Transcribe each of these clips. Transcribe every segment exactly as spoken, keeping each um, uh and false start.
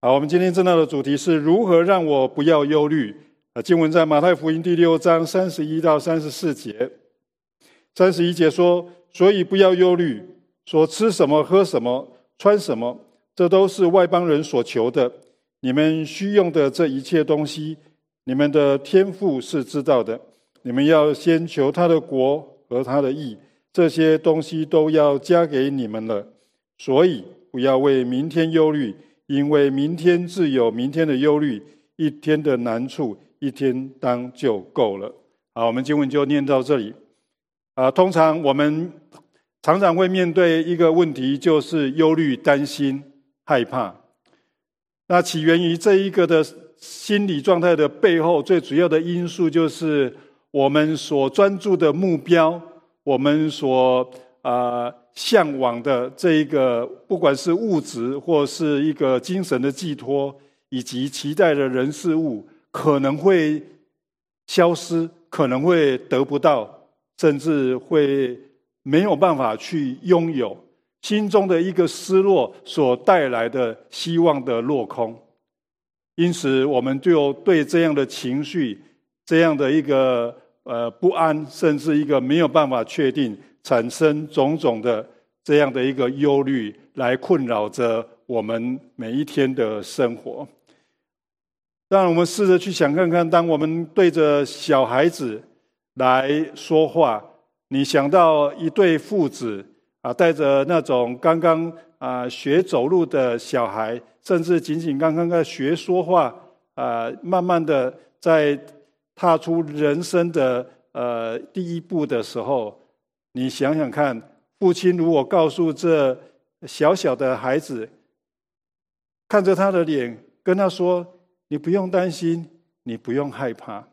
好，我们今天正道的主题是如何让我不要忧虑。经文在马太福音第六章三十一到三十四节。三十一节说，所以不要忧虑，说吃什么喝什么穿什么，这都是外邦人所求的。你们需用的这一切东西，你们的天父是知道的。你们要先求他的国和他的义，这些东西都要加给你们了。所以不要为明天忧虑，因为明天自有明天的忧虑，一天的难处一天当就够了。好，我们经文就念到这里。啊，通常我们常常会面对一个问题，就是忧虑、担心、害怕。那起源于这一个的心理状态的背后，最主要的因素就是我们所专注的目标，我们所呃向往的这一个，不管是物质或是一个精神的寄托，以及期待的人事物，可能会消失，可能会得不到，甚至会没有办法去拥有，心中的一个失落所带来的希望的落空。因此我们就对这样的情绪，这样的一个呃不安，甚至一个没有办法确定，产生种种的这样的一个忧虑，来困扰着我们每一天的生活。当然我们试着去想看看，当我们对着小孩子来说话，你想到一对父子啊，带着那种刚刚啊学走路的小孩，甚至仅仅刚刚在学说话啊，慢慢的在踏出人生的呃第一步的时候，你想想看，父亲如果告诉这小小的孩子，看着他的脸，跟他说：“你不用担心，你不用害怕。”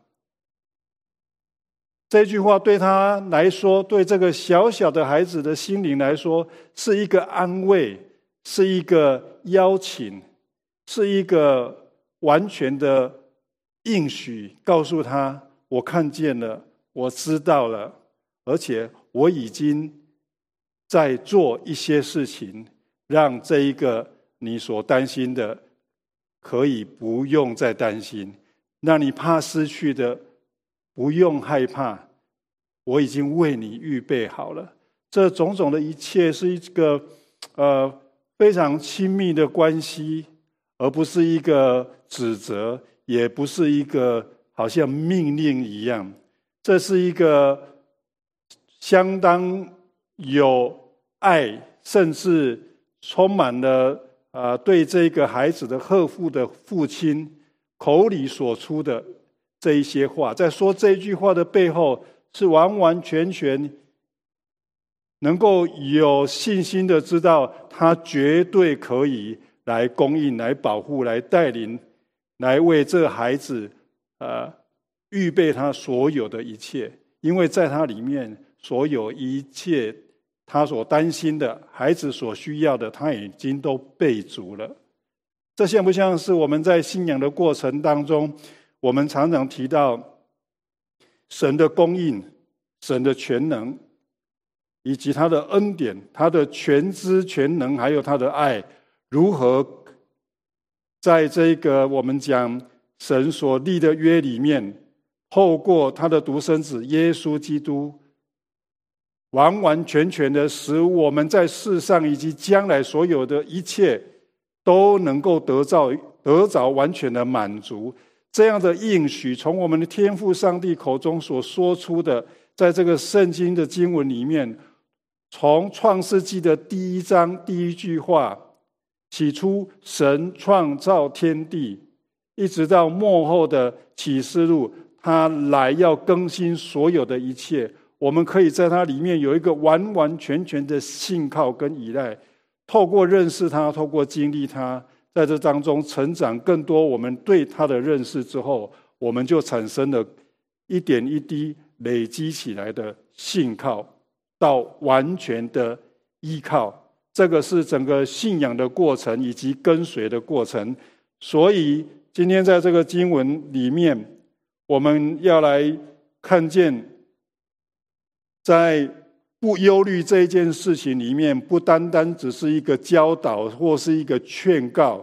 这句话对他来说，对这个小小的孩子的心灵来说，是一个安慰，是一个邀请，是一个完全的应许，告诉他：我看见了，我知道了，而且我已经在做一些事情，让这一个你所担心的可以不用再担心，让你怕失去的不用害怕，我已经为你预备好了。这种种的一切是一个呃非常亲密的关系，而不是一个指责，也不是一个好像命令一样。这是一个相当有爱，甚至充满了呃对这个孩子的呵护的父亲口里所出的这一些话。在说这句话的背后，是完完全全能够有信心的知道，他绝对可以来供应、来保护、来带领、来为这孩子呃预备他所有的一切。因为在他里面，所有一切他所担心的，孩子所需要的，他已经都备足了。这像不像是我们在信仰的过程当中，我们常常提到神的供应、神的全能，以及他的恩典、他的全知全能，还有他的爱，如何在这个我们讲神所立的约里面，透过他的独生子耶稣基督，完完全全的使我们在世上以及将来所有的一切都能够得到得着完全的满足。这样的应许从我们的天父上帝口中所说出的，在这个圣经的经文里面，从创世纪的第一章第一句话，起初神创造天地，一直到末后的启示录，他来要更新所有的一切，我们可以在他里面有一个完完全全的信靠跟依赖，透过认识他，透过经历他，在这当中成长更多我们对他的认识之后，我们就产生了一点一滴累积起来的信靠，到完全的依靠。这个是整个信仰的过程以及跟随的过程。所以今天在这个经文里面，我们要来看见，在不忧虑这一件事情里面，不单单只是一个教导或是一个劝告，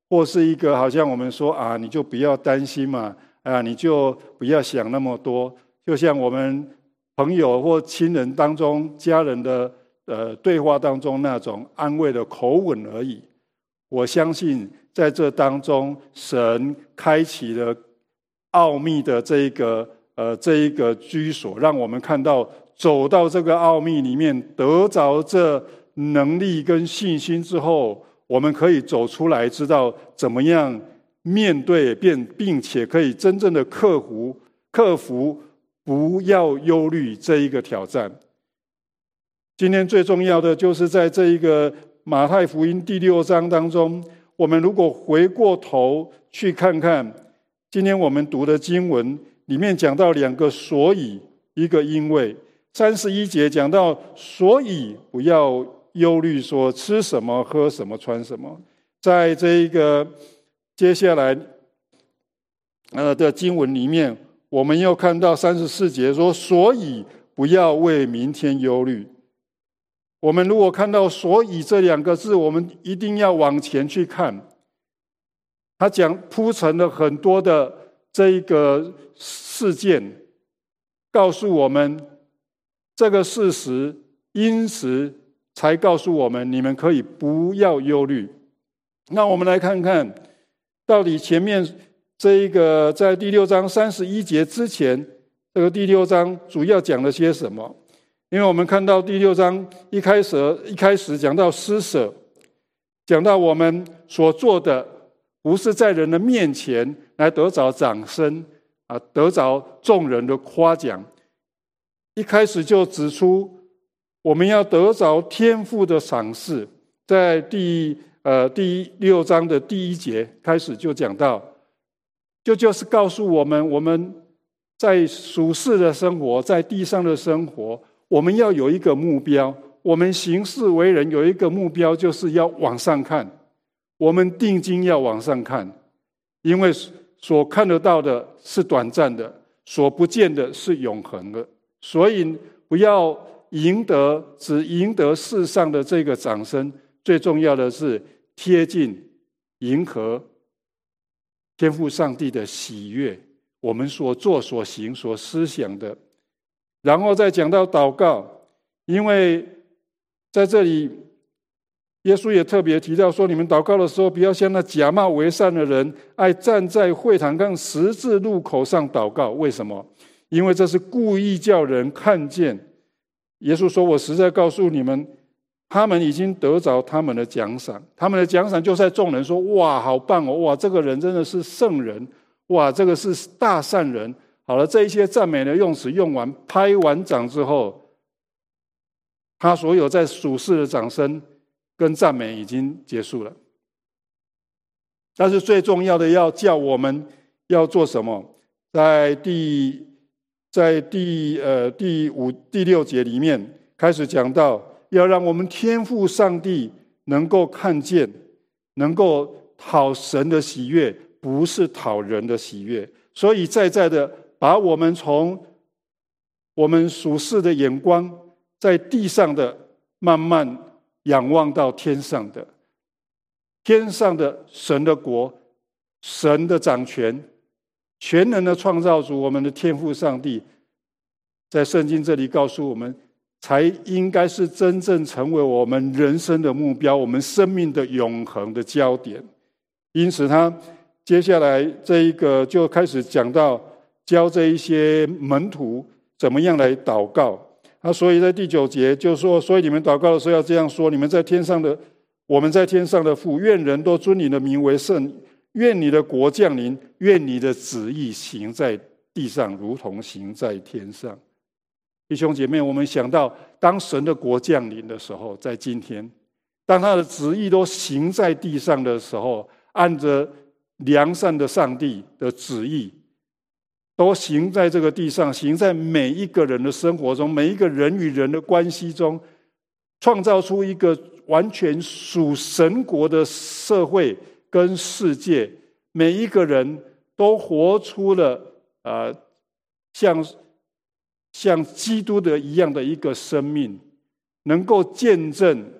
或是一个好像我们说啊，你就不要担心嘛，啊，你就不要想那么多，就像我们朋友或亲人当中、家人的呃对话当中那种安慰的口吻而已。我相信在这当中，神开启了奥秘的这一个呃这一个居所，让我们看到走到这个奥秘里面，得着这能力跟信心之后，我们可以走出来，知道怎么样面对，并并且可以真正的克服克服不要忧虑这一个挑战。今天最重要的就是在这一个马太福音第六章当中，我们如果回过头去看看今天我们读的经文里面讲到两个所以，一个因为。三十一节讲到所以不要忧虑说吃什么喝什么穿什么。在这一个接下来呃的经文里面，我们又看到三十四节说所以不要为明天忧虑。我们如果看到所以这两个字，我们一定要往前去看，他讲铺陈了很多的这一个事件，告诉我们这个事实，因此才告诉我们你们可以不要忧虑。那我们来看看到底前面这一个在第六章三十一节之前，这个第六章主要讲了些什么？因为我们看到第六章一开始一开始讲到施舍，讲到我们所做的不是在人的面前来得着掌声啊，得着众人的夸奖。一开始就指出我们要得着天父的赏识，在第呃第六章的第一节开始就讲到，就就是告诉我们，我们在属世的生活，在地上的生活，我们要有一个目标，我们行事为人有一个目标，就是要往上看，我们定睛要往上看，因为所看得到的是短暂的，所不见的是永恒的。所以不要赢得只赢得世上的这个掌声，最重要的是贴近迎合天父上帝的喜悦，我们所做所行所思想的。然后再讲到祷告，因为在这里耶稣也特别提到说，你们祷告的时候不要像那假冒为善的人，爱站在会堂跟十字路口上祷告。为什么？因为这是故意叫人看见。耶稣说，我实在告诉你们，他们已经得着他们的奖赏，他们的奖赏就在众人说，哇好棒哦，哇这个人真的是圣人，哇这个是大善人。好了，这一些赞美的用词用完，拍完掌之后，他所有在属世的掌声跟赞美已经结束了。但是最重要的要叫我们要做什么？在第在第呃第五第六节里面开始讲到，要让我们天父上帝能够看见，能够讨神的喜悦，不是讨人的喜悦。所以再再的把我们从我们属世的眼光，在地上的慢慢仰望到天上的，天上的神的国，神的掌权，全能的创造主，我们的天父上帝，在圣经这里告诉我们，才应该是真正成为我们人生的目标，我们生命的永恒的焦点。因此他接下来这一个就开始讲到教这一些门徒怎么样来祷告。那所以在第九节就说，所以你们祷告的时候要这样说，你们在天上的我们在天上的父，愿人都尊你的名为圣，愿你的国降临，愿你的旨意行在地上如同行在天上。弟兄姐妹，我们想到当神的国降临的时候，在今天当他的旨意都行在地上的时候，按着良善的上帝的旨意都行在这个地上，行在每一个人的生活中，每一个人与人的关系中，创造出一个完全属神国的社会跟世界，每一个人都活出了呃像像基督的一样的一个生命，能够见证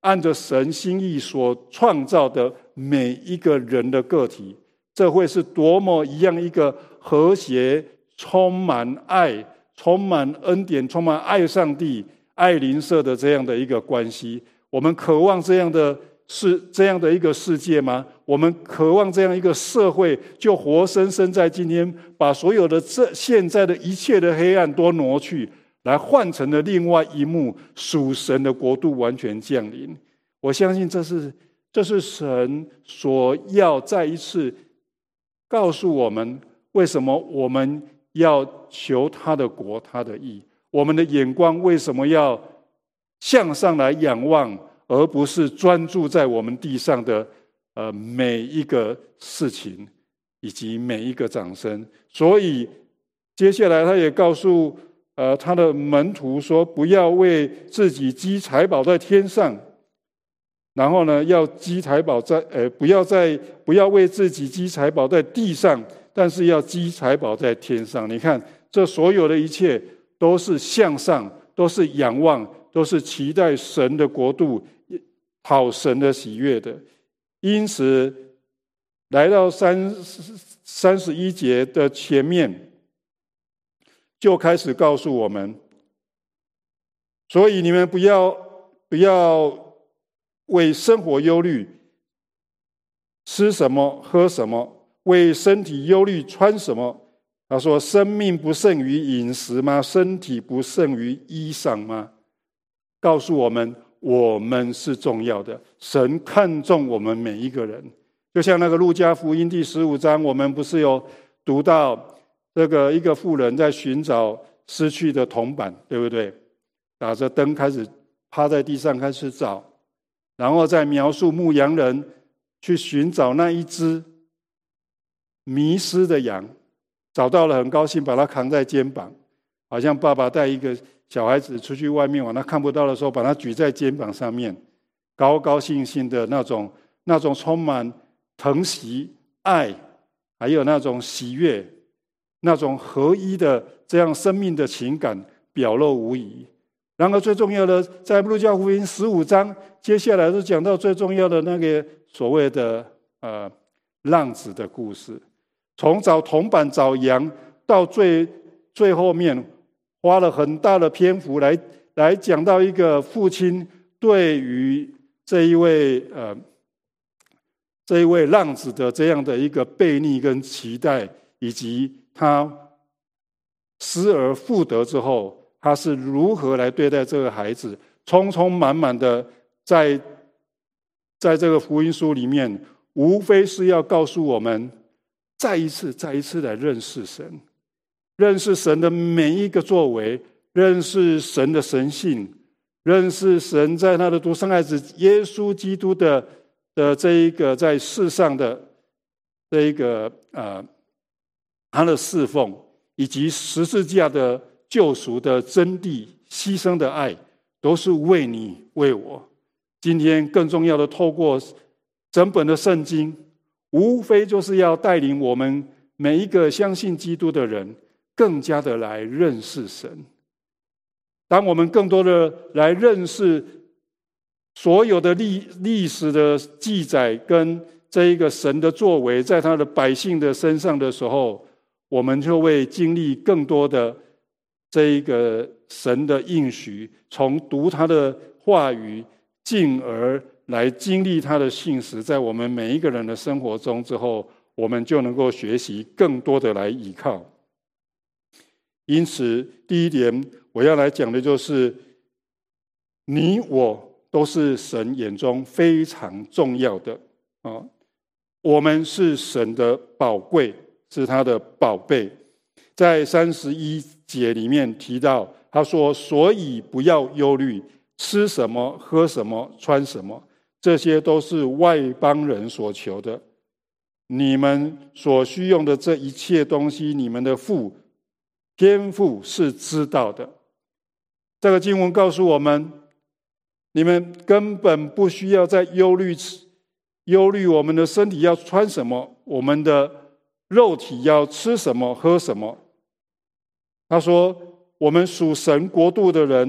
按着神心意所创造的每一个人的个体，这会是多么一样一个和谐、充满爱、充满恩典、充满爱上帝、爱邻舍的这样的一个关系。我们渴望这样的是这样的一个世界吗？我们渴望这样一个社会，就活生生在今天把所有的这现在的一切的黑暗都挪去，来换成了另外一幕属神的国度完全降临。我相信这是这是神所要再一次告诉我们，为什么我们要求他的国他的义，我们的眼光为什么要向上来仰望，而不是专注在我们地上的呃每一个事情以及每一个掌声。所以接下来他也告诉呃他的门徒说，不要为自己积财宝在天上，然后呢要积财宝在呃不要在不要为自己积财宝在地上，但是要积财宝在天上。你看，这所有的一切都是向上，都是仰望，都是期待神的国度，讨神的喜悦的。因此来到三三十一节的前面，就开始告诉我们，所以你们不要不要为生活忧虑，吃什么喝什么，为身体忧虑穿什么。他说，生命不胜于饮食吗？身体不胜于衣裳吗？告诉我们，我们是重要的，神看重我们每一个人。就像那个路加福音第十五章，我们不是有读到这个一个妇人在寻找失去的铜板，对不对？打着灯开始趴在地上开始找，然后再描述牧羊人去寻找那一只迷失的羊，找到了很高兴，把它扛在肩膀，好像爸爸带一个小孩子出去外面玩，他看不到的时候把他举在肩膀上面，高高兴兴的那种那种充满疼惜爱，还有那种喜悦，那种合一的这样生命的情感表露无遗。然而最重要的，在路加福音十五章接下来就讲到最重要的那个所谓的呃浪子的故事，从找铜板找羊到最最后面花了很大的篇幅来来讲到一个父亲对于这一位呃这一位浪子的这样的一个悖逆跟期待，以及他失而复得之后，他是如何来对待这个孩子，充充满满的在在这个福音书里面，无非是要告诉我们，再一次再一次来认识神，认识神的每一个作为，认识神的神性，认识神在他的独生爱子耶稣基督的的这一个在世上的这一个呃他的侍奉，以及十字架的救赎的真谛，牺牲的爱，都是为你为我。今天更重要的，透过整本的圣经，无非就是要带领我们每一个相信基督的人，更加的来认识神。当我们更多的来认识所有的历历史的记载跟这一个神的作为在他的百姓的身上的时候，我们就会经历更多的这一个神的应许，从读他的话语进而来经历他的信实，在我们每一个人的生活中之后，我们就能够学习更多的来依靠。因此第一点我要来讲的就是，你我都是神眼中非常重要的，我们是神的宝贵，是他的宝贝。在三十一节里面提到，他说，所以不要忧虑，吃什么喝什么穿什么，这些都是外邦人所求的，你们所需用的这一切东西，你们的父天父是知道的。这个经文告诉我们，你们根本不需要再忧虑忧虑我们的身体要穿什么，我们的肉体要吃什么喝什么。他说，我们属神国度的人，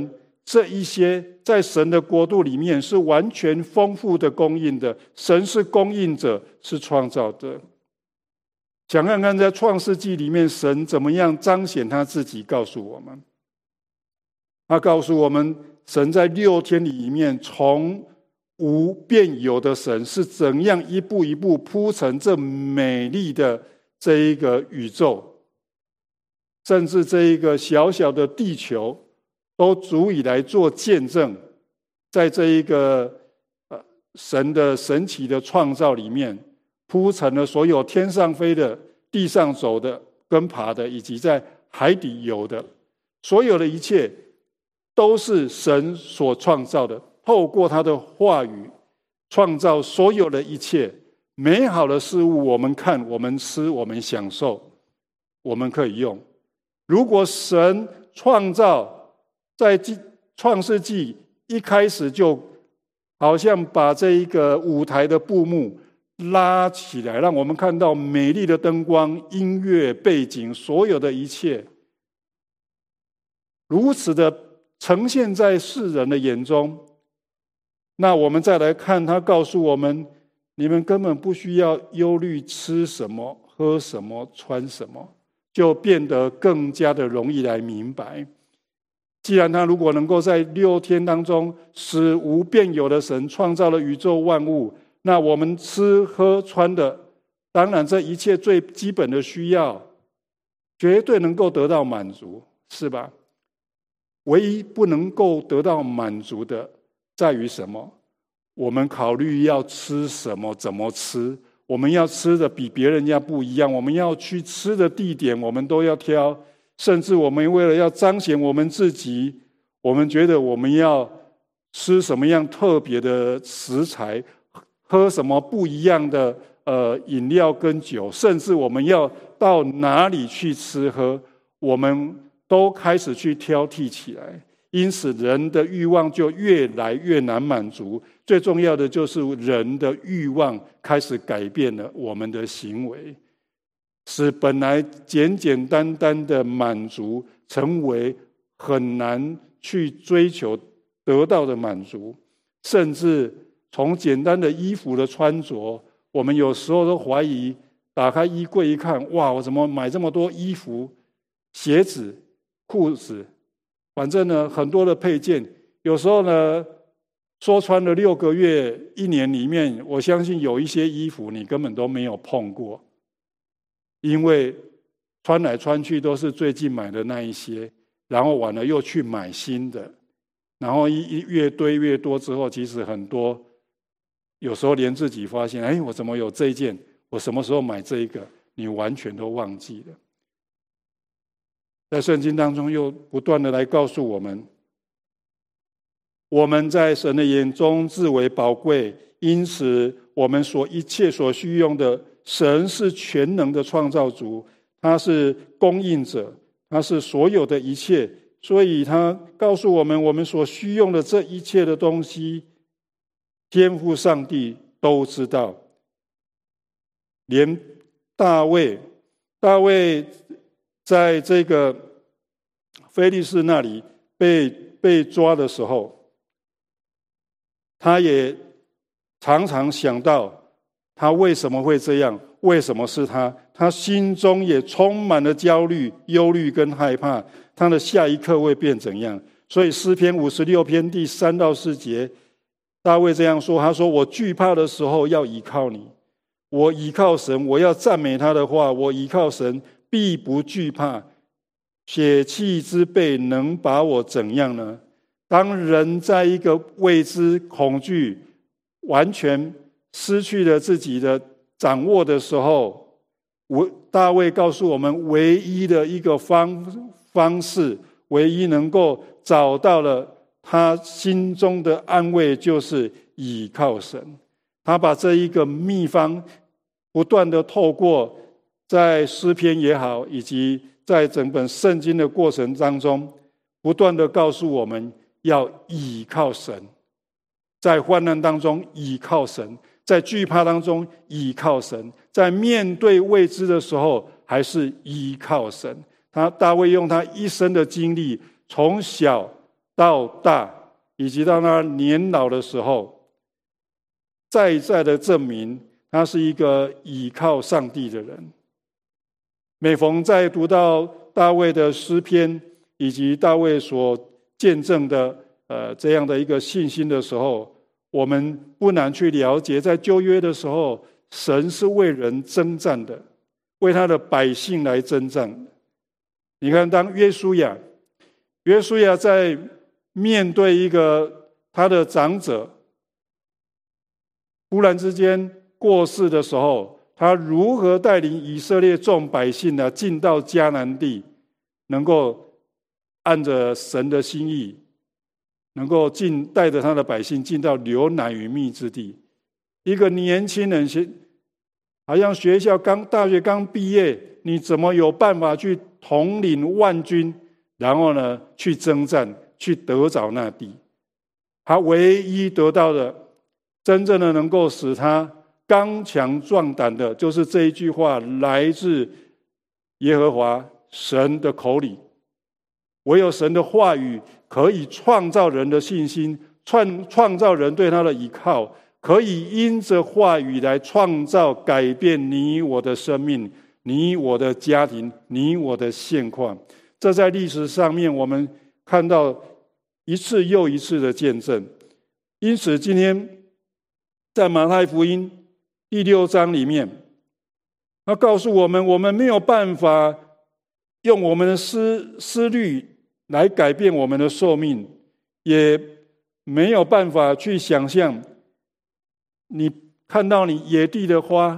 这一些在神的国度里面是完全丰富的供应的。神是供应者，是创造者。想看看在创世纪里面神怎么样彰显他自己，告诉我们。他告诉我们，神在六天里面从无变有的神是怎样一步一步铺成这美丽的这一个宇宙，甚至这一个小小的地球都足以来做见证。在这一个呃神的神奇的创造里面，铺成了所有天上飞的、地上走的、跟爬的，以及在海底游的，所有的一切都是神所创造的。透过他的话语创造所有的一切美好的事物，我们看，我们吃，我们享受，我们可以用。如果神创造在创世纪一开始就好像把这一个舞台的布幕拉起来，让我们看到美丽的灯光、音乐、背景，所有的一切如此的呈现在世人的眼中，那我们再来看，他告诉我们，你们根本不需要忧虑吃什么、喝什么、穿什么，就变得更加的容易来明白。既然他如果能够在六天当中使无变有的神创造了宇宙万物，那我们吃喝穿的，当然这一切最基本的需要绝对能够得到满足，是吧？唯一不能够得到满足的在于什么？我们考虑要吃什么，怎么吃，我们要吃的比别人家不一样，我们要去吃的地点我们都要挑，甚至我们为了要彰显我们自己，我们觉得我们要吃什么样特别的食材，喝什么不一样的呃饮料跟酒，甚至我们要到哪里去吃喝，我们都开始去挑剔起来。因此人的欲望就越来越难满足。最重要的就是人的欲望开始改变了我们的行为，使本来简简单单的满足成为很难去追求得到的满足。甚至从简单的衣服的穿着，我们有时候都怀疑，打开衣柜一看，哇，我怎么买这么多衣服、鞋子、裤子，反正呢很多的配件。有时候呢说穿了六个月一年里面，我相信有一些衣服你根本都没有碰过，因为穿来穿去都是最近买的那一些，然后完了又去买新的，然后一越堆越多之后，其实很多有时候连自己发现，哎，我怎么有这一件，我什么时候买这一个，你完全都忘记了。在圣经当中又不断的来告诉我们，我们在神的眼中至为宝贵，因此我们所一切所需用的，神是全能的创造主，他是供应者，他是所有的一切，所以他告诉我们，我们所需用的这一切的东西，天父上帝都知道。连大卫大卫在这个非利士那里被被抓的时候，他也常常想到他为什么会这样，为什么是他，他心中也充满了焦虑、忧虑跟害怕，他的下一刻会变怎样。所以诗篇五十六篇第三到四节，大卫这样说，他说，我惧怕的时候要倚靠你，我倚靠神，我要赞美他的话，我倚靠神必不惧怕，血气之辈能把我怎样呢？当人在一个未知、恐惧、完全失去了自己的掌握的时候，大卫告诉我们，唯一的一个方方式，唯一能够找到了他心中的安慰，就是倚靠神。他把这一个秘方不断的透过在诗篇也好，以及在整本圣经的过程当中，不断的告诉我们要倚靠神，在患难当中倚靠神，在惧怕当中倚靠神，在面对未知的时候还是依靠神。他大卫用他一生的经历，从小到大，以及到他年老的时候，再再的证明他是一个倚靠上帝的人。每逢在读到大卫的诗篇，以及大卫所见证的呃这样的一个信心的时候，我们不难去了解，在旧约的时候，神是为人征战的，为他的百姓来征战。你看，当约书亚，约书亚在面对一个他的长者突然之间过世的时候，他如何带领以色列众百姓呢进到迦南地，能够按着神的心意，能够进带着他的百姓进到流奶与蜜之地。一个年轻人好像学校刚大学刚毕业，你怎么有办法去统领万军，然后呢去征战，去得着那地？他唯一得到的，真正的能够使他刚强壮胆的，就是这一句话，来自耶和华神的口里。唯有神的话语可以创造人的信心，创创造人对他的依靠，可以因着话语来创造改变你我的生命，你我的家庭，你我的现况。这在历史上面我们看到一次又一次的见证。因此今天在马太福音第六章里面，他告诉我们，我们没有办法用我们的思思虑来改变我们的寿命，也没有办法去想象，你看到你野地的花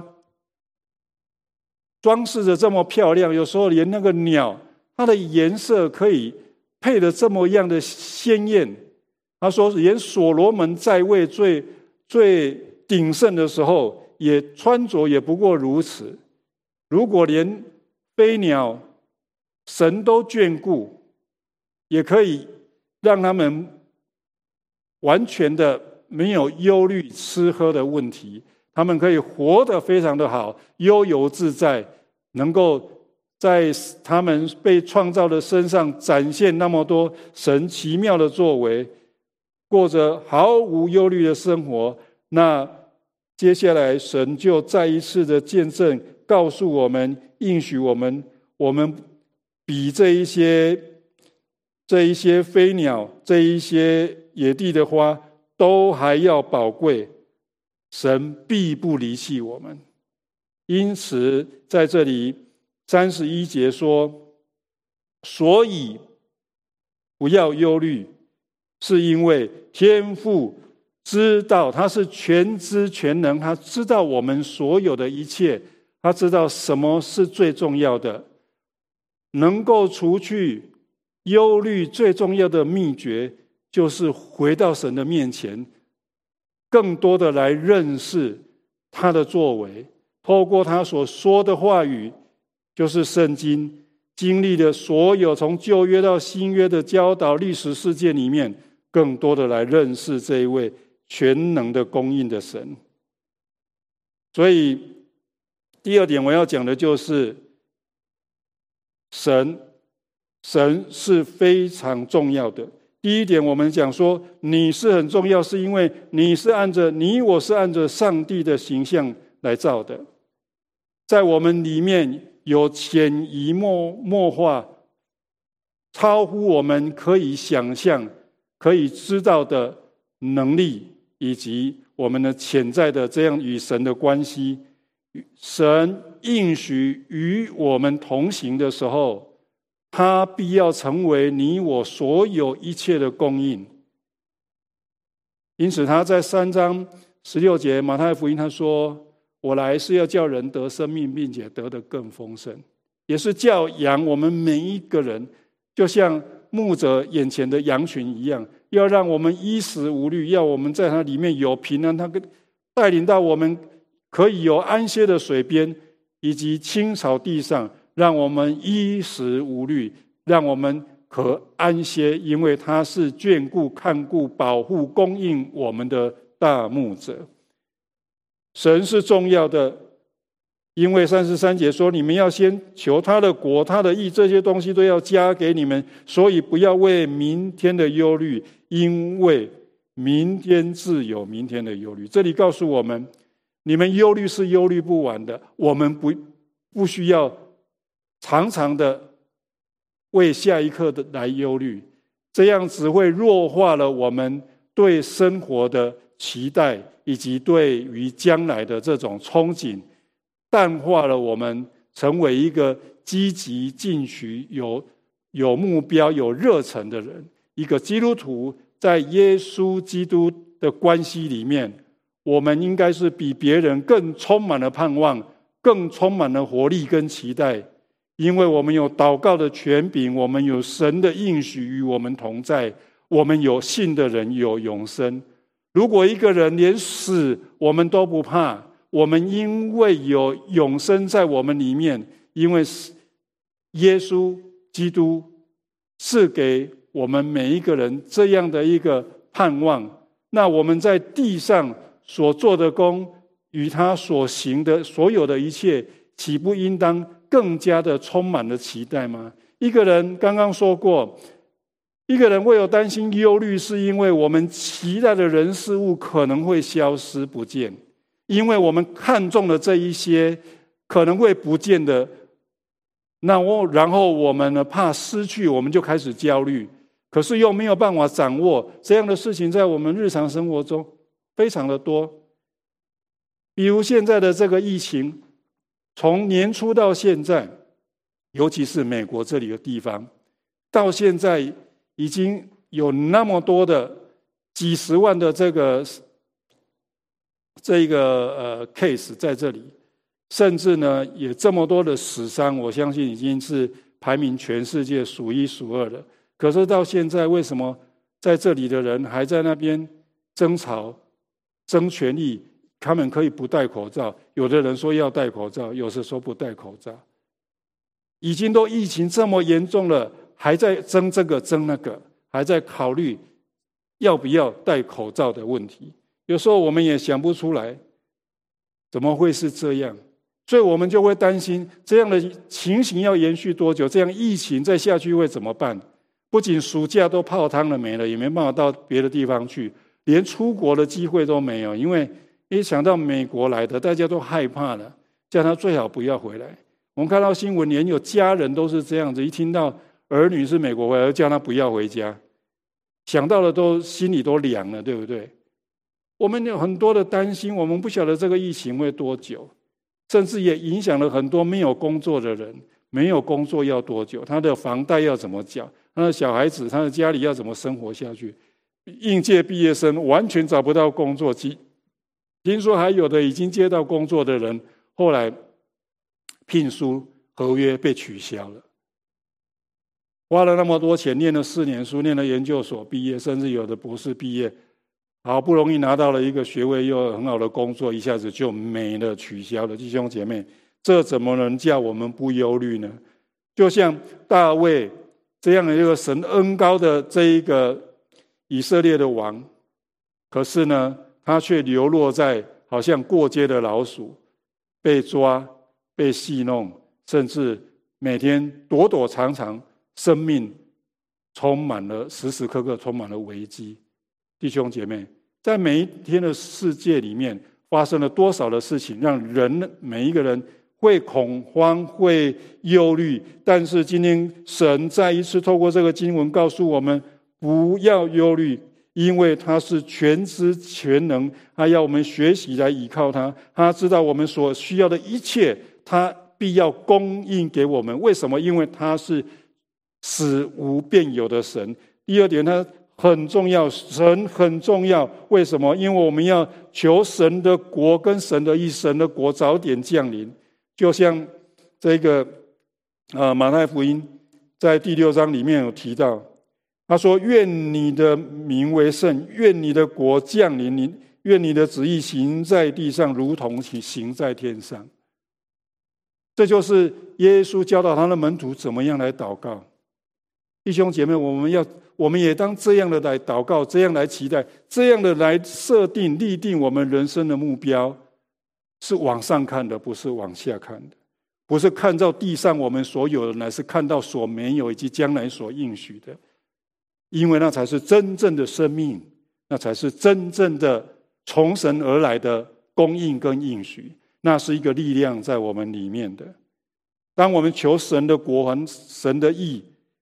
装饰着这么漂亮，有时候连那个鸟它的颜色可以配得这么样的鲜艳。他说连所罗门在位最最鼎盛的时候，也穿着也不过如此。如果连飞鸟神都眷顾，也可以让他们完全的没有忧虑吃喝的问题，他们可以活得非常的好，悠游自在，能够在他们被创造的身上展现那么多神奇妙的作为，过着毫无忧虑的生活。那接下来神就再一次的见证，告诉我们，应许我们，我们比这一些这一些飞鸟，这一些野地的花都还要宝贵，神必不离弃我们。因此在这里三十一节说，所以不要忧虑，是因为天父知道，他是全知全能，他知道我们所有的一切，他知道什么是最重要的，能够除去忧虑最重要的秘诀，就是回到神的面前，更多的来认识他的作为，透过他所说的话语，就是圣经经历了所有从旧约到新约的教导历史事件里面，更多的来认识这一位全能的供应的神。所以第二点我要讲的就是神神是非常重要的。第一点我们讲说你是很重要，是因为你是按着你我是按着上帝的形象来造的，在我们里面有潜移默默化超乎我们可以想象可以知道的能力，以及我们的潜在的这样与神的关系。神应许与我们同行的时候，他必要成为你我所有一切的供应。因此他在三章十六节马太福音他说，我来是要叫人得生命，并且得得更丰盛，也是教养我们每一个人，就像牧者眼前的羊群一样，要让我们衣食无虑，要我们在他里面有平安，他带领到我们可以有安歇的水边，以及青草地上，让我们衣食无虑，让我们可安歇，因为他是眷顾看顾保护供应我们的大牧者。神是重要的， 因为三十三节说，你们要先求他的国，他的义，这些东西都要加给你们，所以不要为明天的忧虑，因为明天自有明天的忧虑。这里告诉我们，你们忧虑是忧虑不完的，我们不不需要常常的为下一刻的来忧虑，这样只会弱化了我们对生活的期待，以及对于将来的这种憧憬，淡化了我们成为一个积极进取、有有目标、有热忱的人。一个基督徒在耶稣基督的关系里面，我们应该是比别人更充满了盼望，更充满了活力跟期待，因为我们有祷告的权柄，我们有神的应许与我们同在，我们有信的人有永生。如果一个人连死我们都不怕，我们因为有永生在我们里面，因为耶稣基督是给我们每一个人这样的一个盼望，那我们在地上所做的工与他所行的所有的一切，岂不应当更加的充满了期待吗？一个人刚刚说过，一个人会有担心忧虑，是因为我们期待的人事物可能会消失不见，因为我们看中了这一些可能会不见的，那我然后我们呢怕失去，我们就开始焦虑，可是又没有办法掌握。这样的事情在我们日常生活中非常的多。比如现在的这个疫情，从年初到现在，尤其是美国这里的地方，到现在已经有那么多的几十万的这个这个呃 case 在这里，甚至呢也这么多的死伤，我相信已经是排名全世界数一数二的。可是到现在，为什么在这里的人还在那边争吵、争权利？他们可以不戴口罩，有的人说要戴口罩，有时说不戴口罩。已经都疫情这么严重了，还在争这个争那个，还在考虑要不要戴口罩的问题。有时候我们也想不出来，怎么会是这样？所以我们就会担心，这样的情形要延续多久？这样疫情再下去会怎么办？不仅暑假都泡汤了没了，也没办法到别的地方去，连出国的机会都没有。因为一想到美国来的，大家都害怕了，叫他最好不要回来。我们看到新闻，连有家人都是这样子，一听到儿女是美国回来，叫他不要回家，想到了都心里都凉了，对不对？我们有很多的担心，我们不晓得这个疫情会多久，甚至也影响了很多没有工作的人。没有工作要多久？他的房贷要怎么缴？他的小孩子，他的家里要怎么生活下去？应届毕业生完全找不到工作，听说还有的已经接到工作的人，后来聘书合约被取消了。花了那么多钱，念了四年书，念了研究所毕业，甚至有的博士毕业，好不容易拿到了一个学位，又有很好的工作，一下子就没了，取消了。弟兄姐妹，这怎么能叫我们不忧虑呢？就像大卫这样的一个神恩高的这一个以色列的王，可是呢，他却流落在好像过街的老鼠，被抓、被戏弄，甚至每天躲躲藏藏，生命充满了时时刻刻充满了危机。弟兄姐妹，在每一天的世界里面，发生了多少的事情，让人每一个人会恐慌、会忧虑。但是今天神再一次透过这个经文告诉我们，不要忧虑，因为他是全知全能，他要我们学习来依靠他，他知道我们所需要的一切，他必要供应给我们。为什么？因为他是使无变有的神。第二点，他很重要，神很重要。为什么？因为我们要求神的国跟神的义，神的国早点降临。就像这个呃马太福音在第六章里面有提到，他说：“愿你的名为圣，愿你的国降临，愿你的旨意行在地上，如同行在天上。”这就是耶稣教导他的门徒怎么样来祷告。弟兄姐妹，我们要我们也当这样的来祷告，这样来期待，这样的来设定立定我们人生的目标。 是往上看的，不是往下看的，不是看到地上我们所有的，乃是看到所没有以及将来所应许的。因为那才是真正的生命，那才是真正的从神而来的供应跟应许，那是一个力量在我们里面的。当我们求神的国和神的义，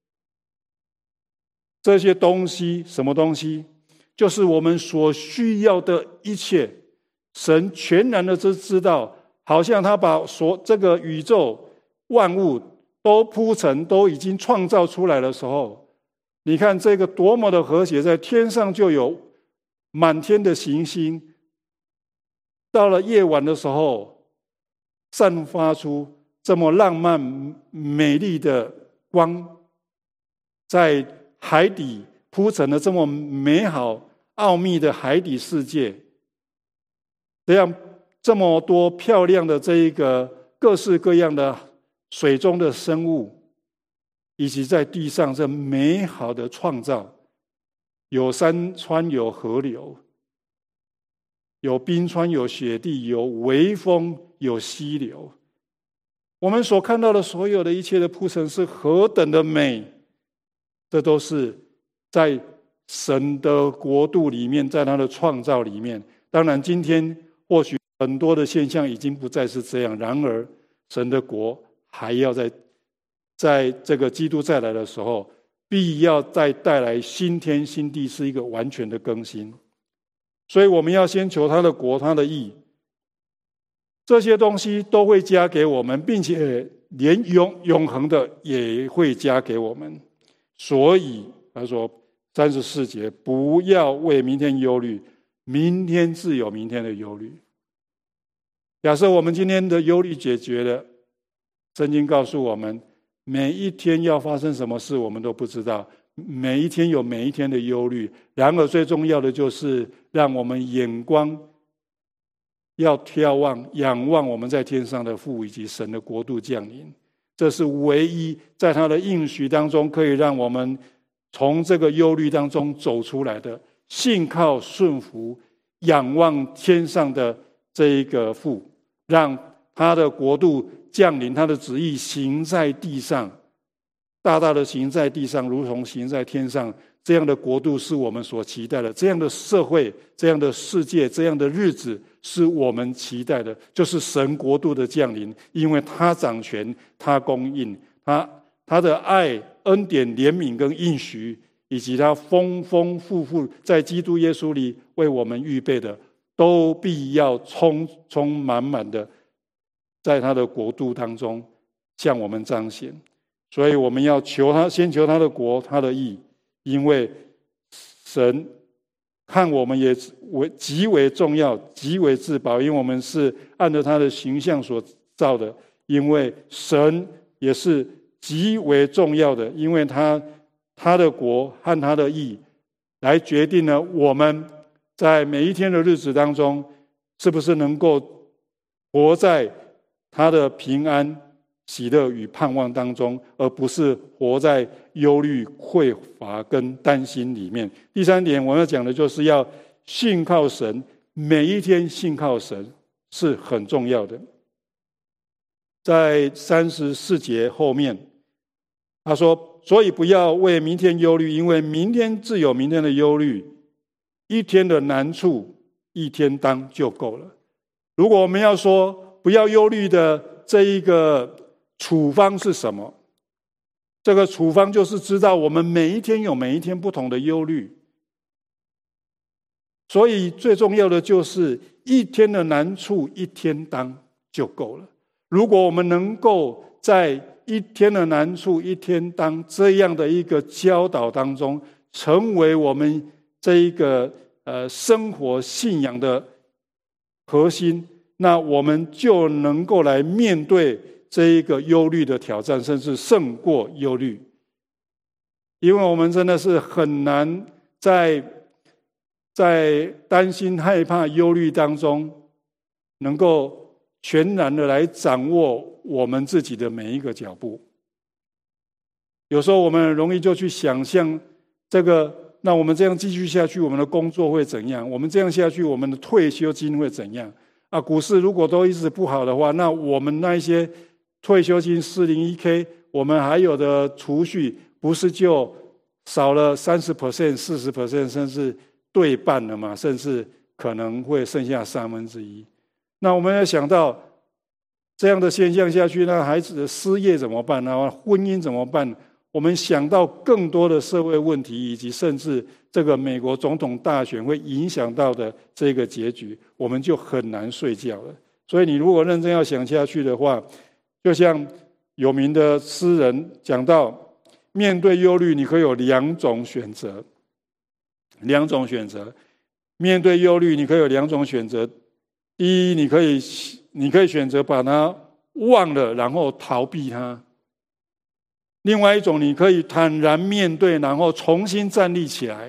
这些东西，什么东西？就是我们所需要的一切，神全然的知道，好像他把所这个宇宙万物都铺陈，都已经创造出来的时候，你看这个多么的和谐，在天上就有满天的星星，到了夜晚的时候，散发出这么浪漫美丽的光，在海底铺陈了这么美好奥秘的海底世界，这样这么多漂亮的这一个各式各样的水中的生物，以及在地上这美好的创造，有山川，有河流，有冰川，有雪地，有微风，有溪流。我们所看到的所有的一切的铺陈是何等的美，这都是在神的国度里面，在他的创造里面。当然今天或许很多的现象已经不再是这样，然而神的国还要在在这个基督再来的时候，必要再带来新天新地，是一个完全的更新。所以我们要先求他的国，他的义，这些东西都会加给我们，并且连永永恒的也会加给我们。所以他说三十四节，不要为明天忧虑，明天自有明天的忧虑。假设我们今天的忧虑解决了，圣经告诉我们，每一天要发生什么事我们都不知道，每一天有每一天的忧虑。然而最重要的就是让我们眼光要眺望仰望我们在天上的父以及神的国度降临，这是唯一在他的应许当中可以让我们从这个忧虑当中走出来的。信靠顺服仰望天上的这一个父，让他的国度降临，他的旨意行在地上，大大的行在地上，如同行在天上。这样的国度是我们所期待的，这样的社会，这样的世界，这样的日子是我们期待的，就是神国度的降临。因为他掌权，他供应，他他的爱、恩典、怜悯跟应许，以及他丰丰富富在基督耶稣里为我们预备的，都必要充充满满的在他的国度当中向我们彰显。所以我们要求他，先求他的国，他的义，因为神看我们也为极为重要，极为至宝，因为我们是按照他的形象所造的。因为神也是极为重要的，因为他他的国和他的义来决定了我们在每一天的日子当中是不是能够活在他的平安、喜乐与盼望当中，而不是活在忧虑、匮乏跟担心里面。第三点我要讲的就是要信靠神，每一天信靠神是很重要的。在三十四节后面他说，所以不要为明天忧虑，因为明天自有明天的忧虑，一天的难处一天当就够了。如果我们要说不要忧虑的这一个处方是什么？这个处方就是知道我们每一天有每一天不同的忧虑，所以最重要的就是一天的难处一天当就够了。如果我们能够在一天的难处一天当这样的一个教导当中，成为我们这一个呃生活信仰的核心，那我们就能够来面对这一个忧虑的挑战，甚至胜过忧虑。因为我们真的是很难在在担心、害怕、忧虑当中能够全然的来掌握我们自己的每一个脚步。有时候我们很容易就去想象这个，那我们这样继续下去，我们的工作会怎样？我们这样下去，我们的退休金会怎样？ 啊，股市如果都一直不好的话，那我们那一些退休金四零一 K， 我们还有的储蓄，不是就少了 百分之三十、四十 甚至对半了嘛？甚至可能会剩下三分之一。那我们要想到这样的现象下去，那孩子的失业怎么办？然后婚姻怎么办？我们想到更多的社会问题，以及甚至这个美国总统大选会影响到的这个结局，我们就很难睡觉了。所以你如果认真要想下去的话，就像有名的诗人讲到，面对忧虑，你可以有两种选择。两种选择，面对忧虑，你可以有两种选择。第一，你可以你可以选择把它忘了，然后逃避它。另外一种，你可以坦然面对，然后重新站立起来。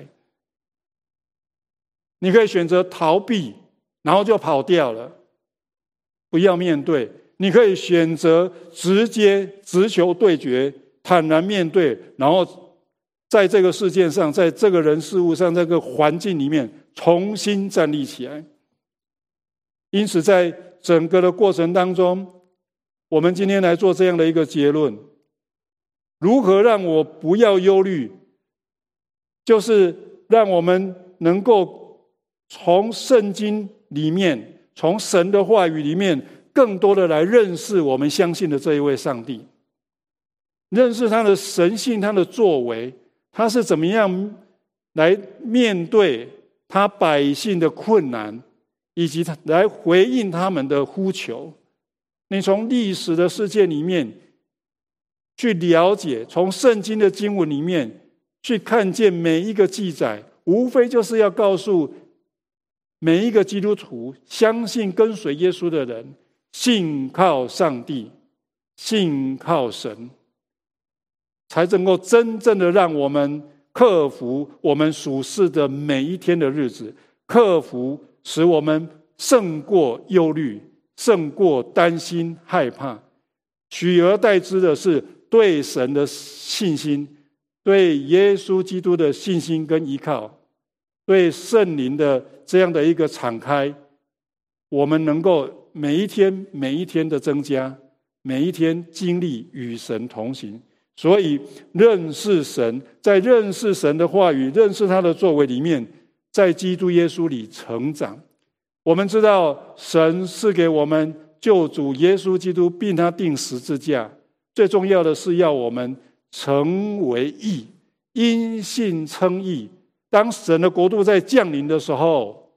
你可以选择逃避，然后就跑掉了，不要面对。你可以选择直接直球对决，坦然面对，然后在这个世界上，在这个人事物上，这个环境里面重新站立起来。因此在整个的过程当中，我们今天来做这样的一个结论：如何让我不要忧虑，就是让我们能够从圣经里面，从神的话语里面，更多的来认识我们相信的这一位上帝，认识他的神性，他的作为，他是怎么样来面对他百姓的困难，以及来回应他们的呼求。你从历史的世界里面去了解，从圣经的经文里面去看见每一个记载，无非就是要告诉每一个基督徒，相信跟随耶稣的人，信靠上帝，信靠神，才能够真正的让我们克服我们属世的每一天的日子，克服使我们胜过忧虑，胜过担心害怕，取而代之的是对神的信心，对耶稣基督的信心跟依靠，对圣灵的这样的一个敞开，我们能够每一天每一天的增加，每一天经历与神同行。所以认识神，在认识神的话语，认识他的作为里面，在基督耶稣里成长。我们知道神是给我们救主耶稣基督，并他钉十字架，最重要的是要我们成为义，因信称义。当神的国度在降临的时候，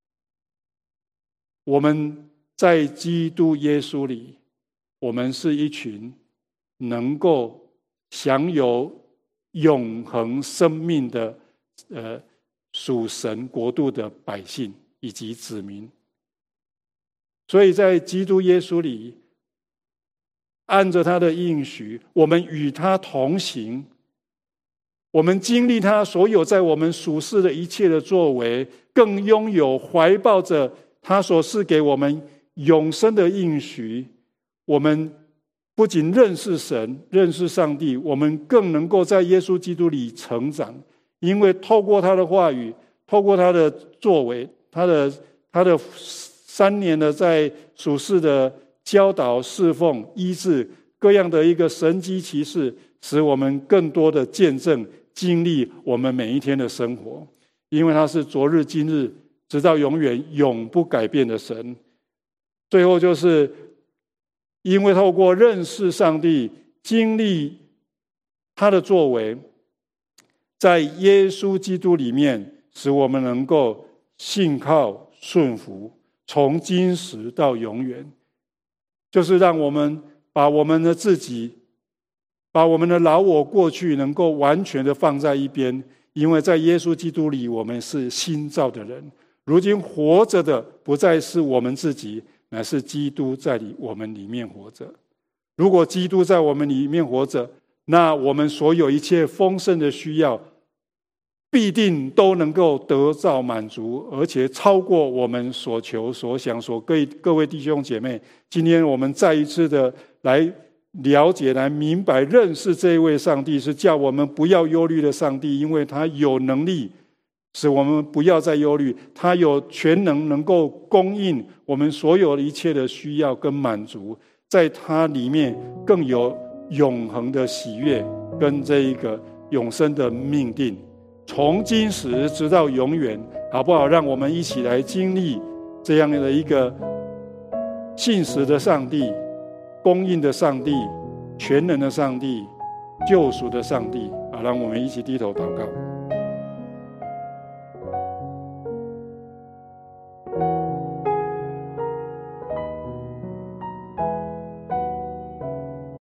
我们在基督耶稣里，我们是一群能够享有永恒生命的呃属神国度的百姓以及子民。所以在基督耶稣里，按着他的应许，我们与他同行，我们经历他所有在我们属世的一切的作为，更拥有怀抱着他所赐给我们永生的应许。我们不仅认识神，认识上帝，我们更能够在耶稣基督里成长，因为透过他的话语，透过他的作为，他的他的三年的在属世的教导、侍奉、医治各样的一个神迹奇事，使我们更多的见证经历我们每一天的生活。因为他是昨日今日直到永远永不改变的神。最后就是因为透过认识上帝，经历他的作为，在耶稣基督里面，使我们能够信靠顺服，从今时到永远。就是让我们把我们的自己，把我们的老我过去能够完全的放在一边，因为在耶稣基督里，我们是新造的人。如今活着的不再是我们自己，乃是基督在我们里面活着。如果基督在我们里面活着，那我们所有一切丰盛的需要必定都能够得到满足，而且超过我们所求所想所。各位各位弟兄姐妹，今天我们再一次的来了解、来明白、认识这一位上帝，是叫我们不要忧虑的上帝，因为他有能力使我们不要再忧虑。他有全能，能够供应我们所有一切的需要跟满足，在他里面更有永恒的喜悦跟这一个永生的命定，从今时直到永远，好不好？让我们一起来经历这样的一个信实的上帝、供应的上帝、全能的上帝、救赎的上帝。好，让我们一起低头祷告。